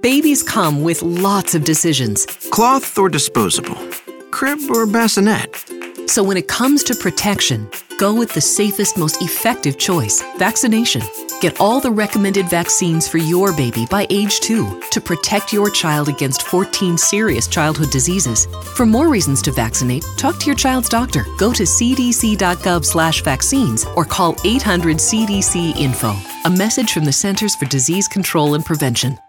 Babies come with lots of decisions. Cloth or disposable? Crib or bassinet? So when it comes to protection, go with the safest, most effective choice, vaccination. Get all the recommended vaccines for your baby by age 2 to protect your child against 14 serious childhood diseases. For more reasons to vaccinate, talk to your child's doctor. Go to cdc.gov/vaccines or call 800-CDC-INFO. A message from the Centers for Disease Control and Prevention.